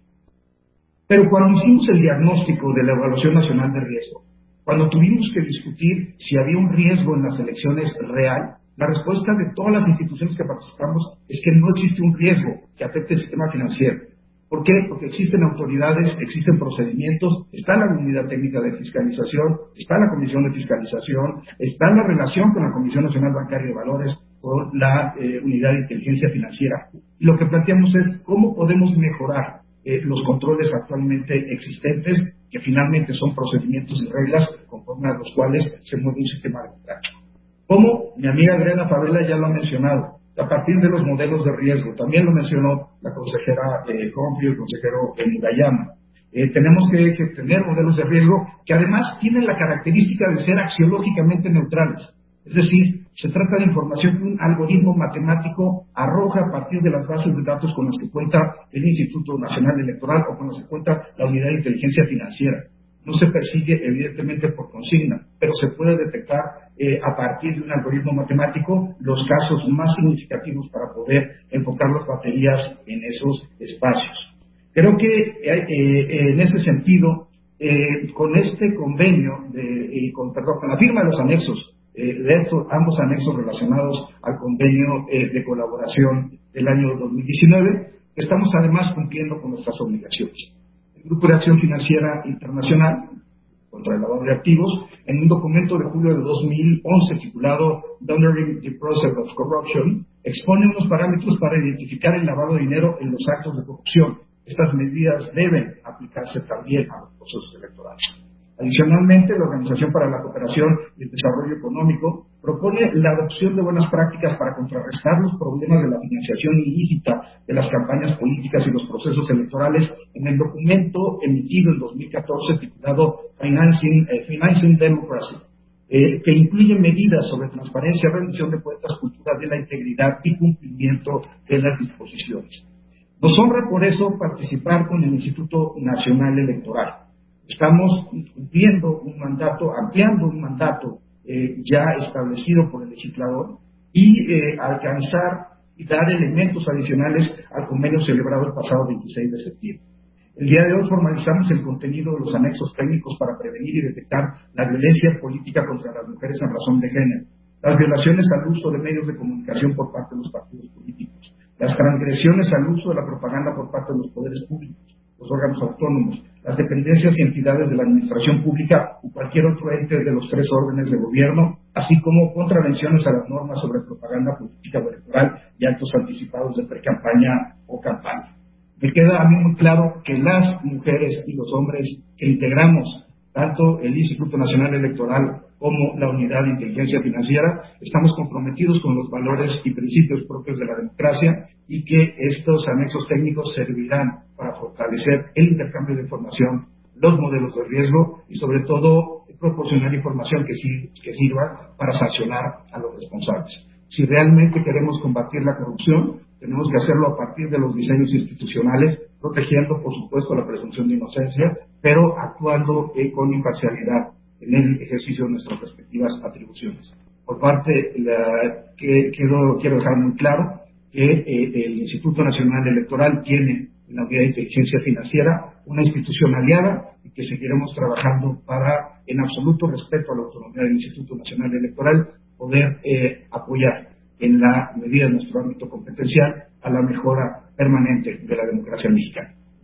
Pero cuando hicimos el diagnóstico de la Evaluación Nacional de Riesgo, cuando tuvimos que discutir si había un riesgo en las elecciones real, la respuesta de todas las instituciones que participamos es que no existe un riesgo que afecte el sistema financiero. ¿Por qué? Porque existen autoridades, existen procedimientos, está la unidad técnica de fiscalización, está la comisión de fiscalización, está la relación con la Comisión Nacional Bancaria de Valores, con la eh, unidad de inteligencia financiera. Y lo que planteamos es cómo podemos mejorar eh, los controles actualmente existentes, que finalmente son procedimientos y reglas conforme a los cuales se mueve un sistema democrático. Como mi amiga Adriana Favela ya lo ha mencionado, a partir de los modelos de riesgo, también lo mencionó la consejera eh, Humphrey, el consejero eh, Murayama. Eh, tenemos que, que tener modelos de riesgo que además tienen la característica de ser axiológicamente neutrales. Es decir, se trata de información que un algoritmo matemático arroja a partir de las bases de datos con las que cuenta el Instituto Nacional Electoral o con las que cuenta la Unidad de Inteligencia Financiera. No se persigue evidentemente por consigna, pero se puede detectar eh, a partir de un algoritmo matemático los casos más significativos para poder enfocar las baterías en esos espacios. Creo que eh, eh, en ese sentido, eh, con este convenio, de, eh, con, perdón, con la firma de los anexos, eh, de estos, ambos anexos relacionados al convenio eh, de colaboración del año dos mil diecinueve, estamos además cumpliendo con nuestras obligaciones. El Grupo de Acción Financiera Internacional contra el lavado de activos, en un documento de julio de dos mil once titulado Monitoring the Process of Corruption, expone unos parámetros para identificar el lavado de dinero en los actos de corrupción. Estas medidas deben aplicarse también a los procesos electorales. Adicionalmente, la Organización para la Cooperación y el Desarrollo Económico propone la adopción de buenas prácticas para contrarrestar los problemas de la financiación ilícita de las campañas políticas y los procesos electorales en el documento emitido en dos mil catorce titulado Financing, eh, Financing Democracy, eh, que incluye medidas sobre transparencia, rendición de cuentas, cultura de la integridad y cumplimiento de las disposiciones. Nos honra por eso participar con el Instituto Nacional Electoral. Estamos cumpliendo un mandato, ampliando un mandato eh, ya establecido por el legislador y eh, alcanzar y dar elementos adicionales al convenio celebrado el pasado veintiséis de septiembre. El día de hoy formalizamos el contenido de los anexos técnicos para prevenir y detectar la violencia política contra las mujeres en razón de género, las violaciones al uso de medios de comunicación por parte de los partidos políticos, las transgresiones al uso de la propaganda por parte de los poderes públicos, los órganos autónomos, las dependencias y entidades de la administración pública o cualquier otro ente de los tres órdenes de gobierno, así como contravenciones a las normas sobre propaganda política o electoral y actos anticipados de pre-campaña o campaña. Me queda a mí muy claro que las mujeres y los hombres que integramos tanto el Instituto Nacional Electoral como la Unidad de Inteligencia Financiera, estamos comprometidos con los valores y principios propios de la democracia y que estos anexos técnicos servirán para fortalecer el intercambio de información, los modelos de riesgo y sobre todo proporcionar información que, sí, que sirva para sancionar a los responsables. Si realmente queremos combatir la corrupción, tenemos que hacerlo a partir de los diseños institucionales, protegiendo, por supuesto, la presunción de inocencia, pero actuando eh, con imparcialidad en el ejercicio de nuestras respectivas atribuciones. Por parte, la, que, quiero, quiero dejar muy claro que eh, el Instituto Nacional Electoral tiene en la Unidad de Inteligencia Financiera una institución aliada y que seguiremos trabajando para, en absoluto respeto a la autonomía del Instituto Nacional Electoral, poder eh, apoyar en la medida de nuestro ámbito competencial a la mejora permanente de la democracia mexicana.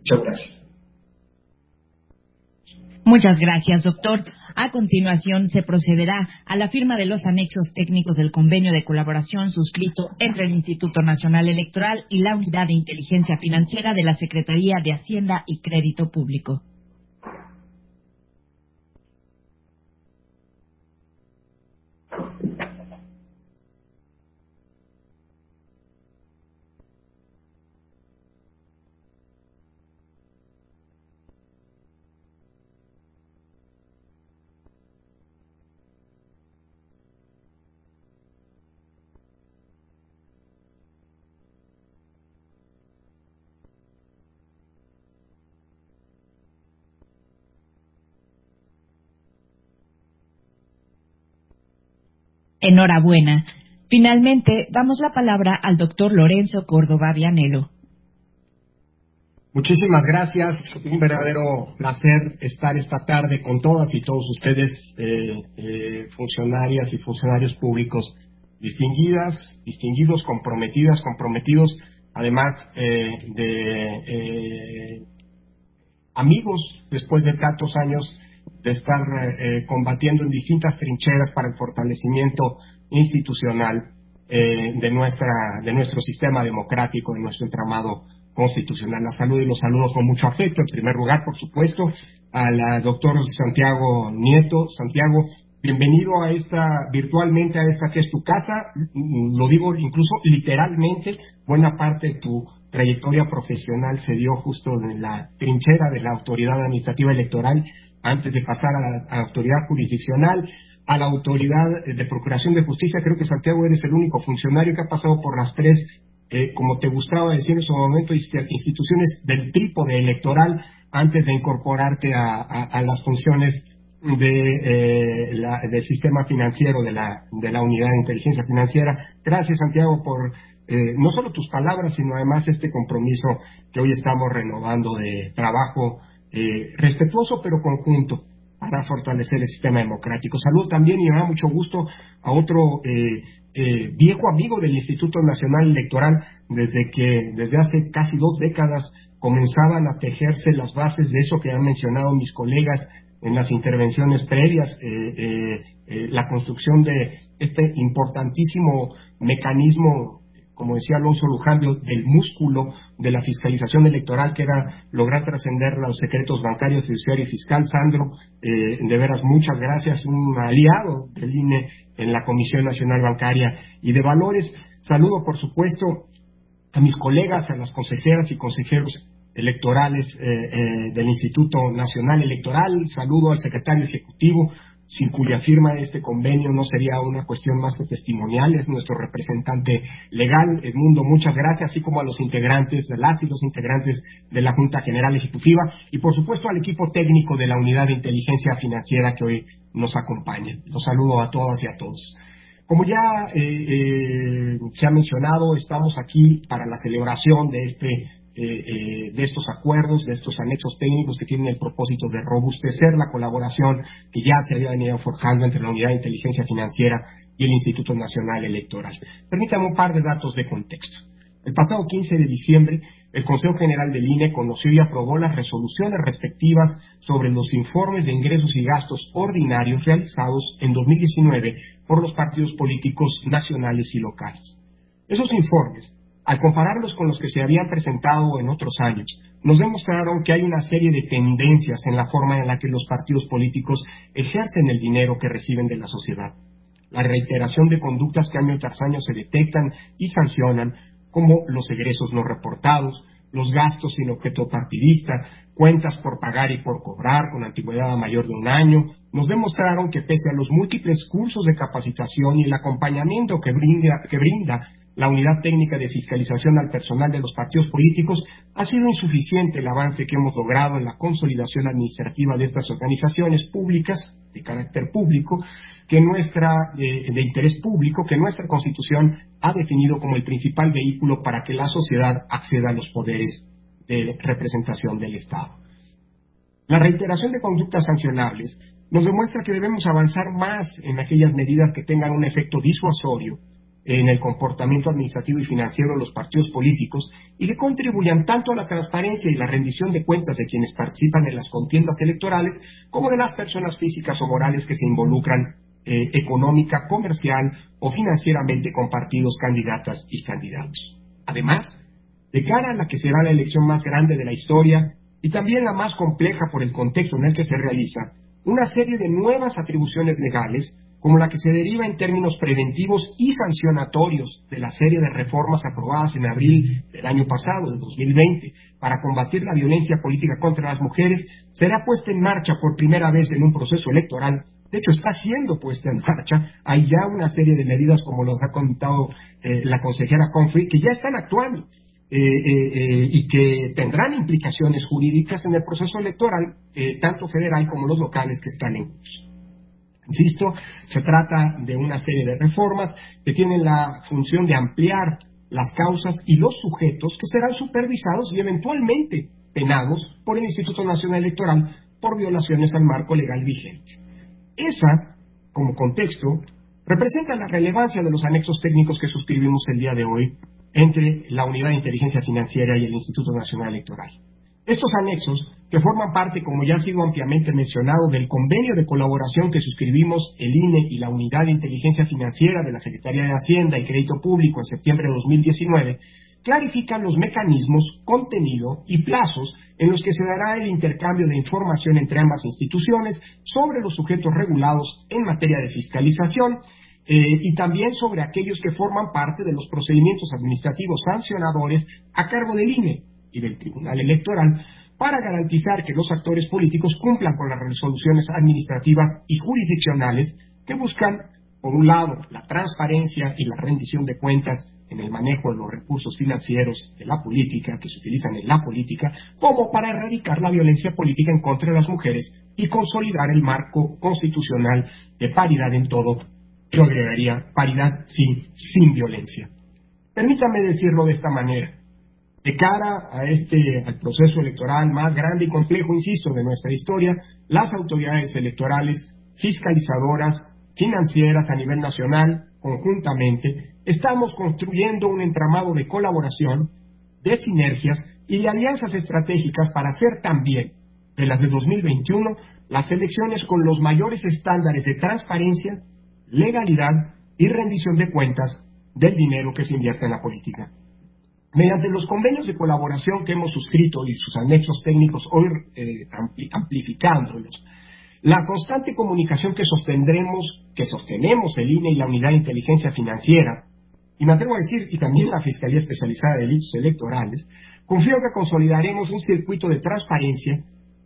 Muchas gracias. Muchas gracias, doctor. A continuación, se procederá a la firma de los anexos técnicos del convenio de colaboración suscrito entre el Instituto Nacional Electoral y la Unidad de Inteligencia Financiera de la Secretaría de Hacienda y Crédito Público. Enhorabuena. Finalmente, damos la palabra al doctor Lorenzo Córdoba Vianello. Muchísimas gracias. Un verdadero placer estar esta tarde con todas y todos ustedes, eh, eh, funcionarias y funcionarios públicos distinguidas, distinguidos, comprometidas, comprometidos, además eh, de eh, amigos después de tantos años de estar eh, combatiendo en distintas trincheras para el fortalecimiento institucional eh, de nuestra de nuestro sistema democrático, de nuestro entramado constitucional. La saludo y los saludo con mucho afecto. En primer lugar, por supuesto, al doctor Santiago Nieto. Santiago, bienvenido a esta, virtualmente a esta que es tu casa. Lo digo incluso literalmente, buena parte de tu trayectoria profesional se dio justo en la trinchera de la autoridad administrativa electoral, antes de pasar a la, a la autoridad jurisdiccional, a la autoridad de procuración de justicia. Creo que, Santiago, eres el único funcionario que ha pasado por las tres, eh, como te gustaba decir en su momento, instituciones del trípode electoral, antes de incorporarte a, a, a las funciones de, eh, la, del sistema financiero de la, de la Unidad de Inteligencia Financiera. Gracias, Santiago, por eh, no solo tus palabras, sino además este compromiso que hoy estamos renovando de trabajo Eh, respetuoso pero conjunto para fortalecer el sistema democrático. Saludo también, y me da mucho gusto, a otro eh, eh, viejo amigo del Instituto Nacional Electoral, desde que desde hace casi dos décadas comenzaban a tejerse las bases de eso que han mencionado mis colegas en las intervenciones previas, eh, eh, eh, la construcción de este importantísimo mecanismo, como decía Alonso Luján, del músculo de la fiscalización electoral, que era lograr trascender los secretos bancarios, fiduciario y fiscal. Sandro, eh, de veras, muchas gracias, un aliado del I N E en la Comisión Nacional Bancaria y de Valores. Saludo, por supuesto, a mis colegas, a las consejeras y consejeros electorales eh, eh, del Instituto Nacional Electoral. Saludo al secretario ejecutivo, sin cuya firma de este convenio no sería una cuestión más que testimonial. Es nuestro representante legal. Edmundo, muchas gracias, así como a los integrantes, de las y los integrantes de la Junta General Ejecutiva, y por supuesto al equipo técnico de la Unidad de Inteligencia Financiera que hoy nos acompaña. Los saludo a todas y a todos. Como ya eh, eh, se ha mencionado, estamos aquí para la celebración de este Eh, eh, de estos acuerdos, de estos anexos técnicos que tienen el propósito de robustecer la colaboración que ya se había venido forjando entre la Unidad de Inteligencia Financiera y el Instituto Nacional Electoral. Permítame un par de datos de contexto. El pasado quince de diciembre, el Consejo General del I N E conoció y aprobó las resoluciones respectivas sobre los informes de ingresos y gastos ordinarios realizados en dos mil diecinueve por los partidos políticos nacionales y locales. Esos informes, al compararlos con los que se habían presentado en otros años, nos demostraron que hay una serie de tendencias en la forma en la que los partidos políticos ejercen el dinero que reciben de la sociedad. La reiteración de conductas que año tras año se detectan y sancionan, como los egresos no reportados, los gastos sin objeto partidista, cuentas por pagar y por cobrar con antigüedad a mayor de un año, nos demostraron que pese a los múltiples cursos de capacitación y el acompañamiento que brinda, que brinda la Unidad Técnica de Fiscalización al personal de los partidos políticos, ha sido insuficiente el avance que hemos logrado en la consolidación administrativa de estas organizaciones públicas, de carácter público, que nuestra, eh, de interés público, que nuestra Constitución ha definido como el principal vehículo para que la sociedad acceda a los poderes de representación del Estado. La reiteración de conductas sancionables nos demuestra que debemos avanzar más en aquellas medidas que tengan un efecto disuasorio en el comportamiento administrativo y financiero de los partidos políticos y que contribuyan tanto a la transparencia y la rendición de cuentas de quienes participan en las contiendas electorales como de las personas físicas o morales que se involucran eh, económica, comercial o financieramente con partidos, candidatas y candidatos. Además, de cara a la que será la elección más grande de la historia y también la más compleja por el contexto en el que se realiza, una serie de nuevas atribuciones legales, como la que se deriva en términos preventivos y sancionatorios de la serie de reformas aprobadas en abril del año pasado, de dos mil veinte, para combatir la violencia política contra las mujeres, será puesta en marcha por primera vez en un proceso electoral. De hecho, está siendo puesta en marcha. Hay ya una serie de medidas, como los ha comentado eh, la consejera Comfrey, que ya están actuando. Eh, eh, eh, y que tendrán implicaciones jurídicas en el proceso electoral, eh, tanto federal como los locales que están en curso. Insisto, se trata de una serie de reformas que tienen la función de ampliar las causas y los sujetos que serán supervisados y eventualmente penados por el Instituto Nacional Electoral por violaciones al marco legal vigente. Esa, como contexto, representa la relevancia de los anexos técnicos que suscribimos el día de hoy entre la Unidad de Inteligencia Financiera y el Instituto Nacional Electoral. Estos anexos, que forman parte, como ya ha sido ampliamente mencionado, del convenio de colaboración que suscribimos el I N E y la Unidad de Inteligencia Financiera de la Secretaría de Hacienda y Crédito Público en septiembre de dos mil diecinueve, clarifican los mecanismos, contenido y plazos en los que se dará el intercambio de información entre ambas instituciones sobre los sujetos regulados en materia de fiscalización, Eh, y también sobre aquellos que forman parte de los procedimientos administrativos sancionadores a cargo del I N E y del Tribunal Electoral para garantizar que los actores políticos cumplan con las resoluciones administrativas y jurisdiccionales que buscan, por un lado, la transparencia y la rendición de cuentas en el manejo de los recursos financieros de la política, que se utilizan en la política, como para erradicar la violencia política en contra de las mujeres y consolidar el marco constitucional de paridad en todo. Yo agregaría paridad sin, sin violencia. Permítame decirlo de esta manera. De cara a este, al proceso electoral más grande y complejo, insisto, de nuestra historia, las autoridades electorales, fiscalizadoras, financieras a nivel nacional, conjuntamente, estamos construyendo un entramado de colaboración, de sinergias y de alianzas estratégicas para hacer también de las de dos mil veintiuno las elecciones con los mayores estándares de transparencia, legalidad y rendición de cuentas del dinero que se invierte en la política. Mediante los convenios de colaboración que hemos suscrito y sus anexos técnicos hoy eh, ampli amplificándolos, la constante comunicación que sostendremos, que sostenemos el I N E y la Unidad de Inteligencia Financiera, y me atrevo a decir, y también la Fiscalía Especializada de Delitos Electorales, confío que consolidaremos un circuito de transparencia.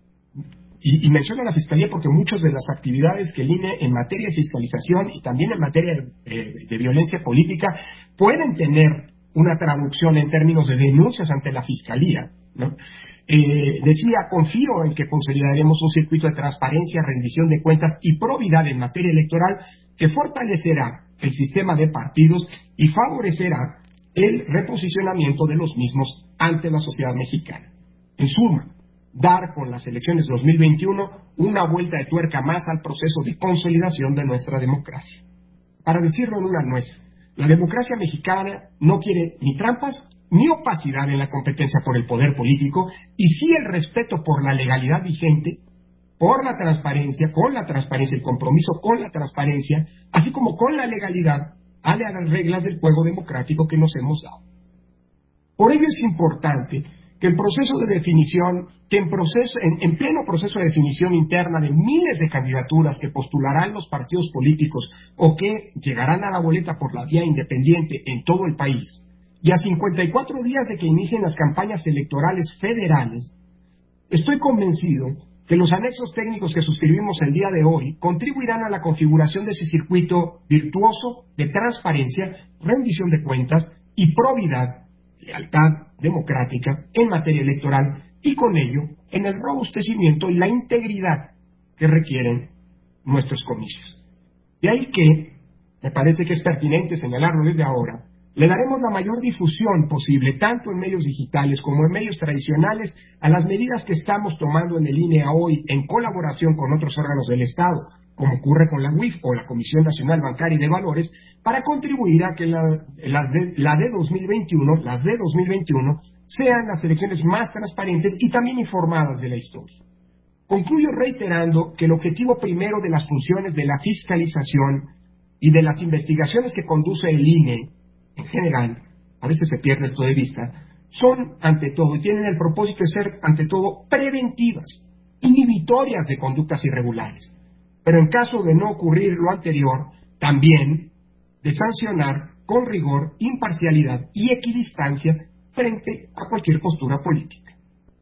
Y, y menciono a la Fiscalía porque muchas de las actividades que el I N E en materia de fiscalización y también en materia de, eh, de violencia política pueden tener una traducción en términos de denuncias ante la Fiscalía, ¿no? Eh, decía, confío en que consolidaremos un circuito de transparencia, rendición de cuentas y probidad en materia electoral que fortalecerá el sistema de partidos y favorecerá el reposicionamiento de los mismos ante la sociedad mexicana. En suma, dar con las elecciones de dos mil veintiuno una vuelta de tuerca más al proceso de consolidación de nuestra democracia. Para decirlo en una nuez, la democracia mexicana no quiere ni trampas ni opacidad en la competencia por el poder político, y sí el respeto por la legalidad vigente, por la transparencia, con la transparencia, el compromiso con la transparencia, así como con la legalidad a las reglas del juego democrático que nos hemos dado. Por ello es importante que el proceso de definición, que en, proceso, en, en pleno proceso de definición interna de miles de candidaturas que postularán los partidos políticos o que llegarán a la boleta por la vía independiente en todo el país, y a cincuenta y cuatro días de que inicien las campañas electorales federales, estoy convencido que los anexos técnicos que suscribimos el día de hoy contribuirán a la configuración de ese circuito virtuoso de transparencia, rendición de cuentas y probidad, lealtad democrática en materia electoral, y con ello en el robustecimiento y la integridad que requieren nuestros comicios. De ahí que, me parece que es pertinente señalarlo desde ahora, le daremos la mayor difusión posible, tanto en medios digitales como en medios tradicionales, a las medidas que estamos tomando en el I N E hoy en colaboración con otros órganos del Estado, como ocurre con la U I F o la Comisión Nacional Bancaria y de Valores, para contribuir a que la, las de, la de dos mil veintiuno, las de dos mil veintiuno sean las elecciones más transparentes y también informadas de la historia. Concluyo reiterando que el objetivo primero de las funciones de la fiscalización y de las investigaciones que conduce el I N E, en general, a veces se pierde esto de vista, son ante todo, y tienen el propósito de ser ante todo preventivas, inhibitorias de conductas irregulares, pero en caso de no ocurrir lo anterior, también de sancionar con rigor, imparcialidad y equidistancia frente a cualquier postura política.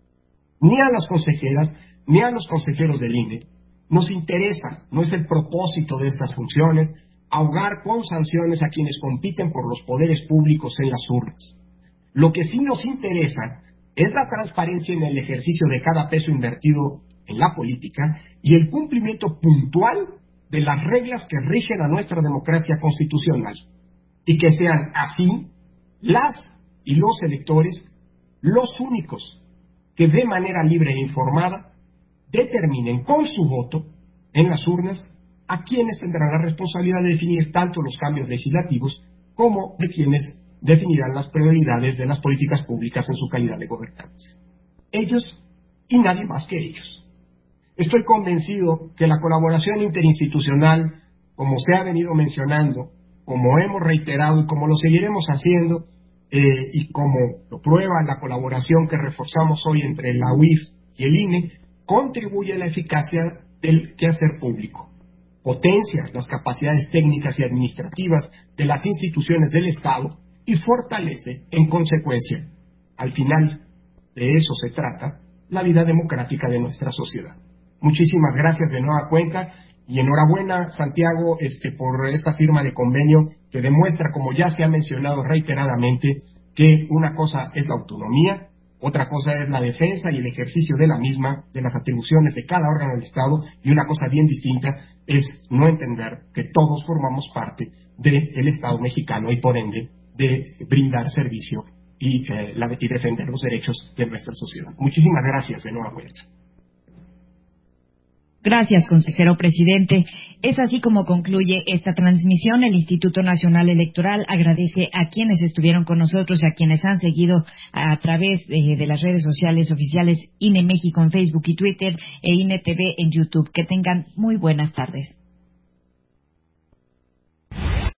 Ni a las consejeras, ni a los consejeros del I N E nos interesa, no es el propósito de estas funciones, ahogar con sanciones a quienes compiten por los poderes públicos en las urnas. Lo que sí nos interesa es la transparencia en el ejercicio de cada peso invertido en la política y el cumplimiento puntual de las reglas que rigen a nuestra democracia constitucional, y que sean así las y los electores los únicos que de manera libre e informada determinen con su voto en las urnas a quienes tendrán la responsabilidad de definir tanto los cambios legislativos como de quienes definirán las prioridades de las políticas públicas en su calidad de gobernantes. Ellos y nadie más que ellos. Estoy convencido que la colaboración interinstitucional, como se ha venido mencionando, como hemos reiterado y como lo seguiremos haciendo, eh, y como lo prueba la colaboración que reforzamos hoy entre la U I F y el I N E, contribuye a la eficacia del quehacer público, potencia las capacidades técnicas y administrativas de las instituciones del Estado y fortalece, en consecuencia, al final de eso se trata, la vida democrática de nuestra sociedad. Muchísimas gracias de nueva cuenta y enhorabuena, Santiago, este, por esta firma de convenio que demuestra, como ya se ha mencionado reiteradamente, que una cosa es la autonomía, otra cosa es la defensa y el ejercicio de la misma, de las atribuciones de cada órgano del Estado, y una cosa bien distinta es no entender que todos formamos parte del Estado mexicano y por ende de brindar servicio y, eh, la, y defender los derechos de nuestra sociedad. Muchísimas gracias de nueva cuenta. Gracias, consejero presidente. Es así como concluye esta transmisión. El Instituto Nacional Electoral agradece a quienes estuvieron con nosotros y a quienes han seguido a través de, de las redes sociales oficiales I N E México en Facebook y Twitter e I N E T V en YouTube. Que tengan muy buenas tardes.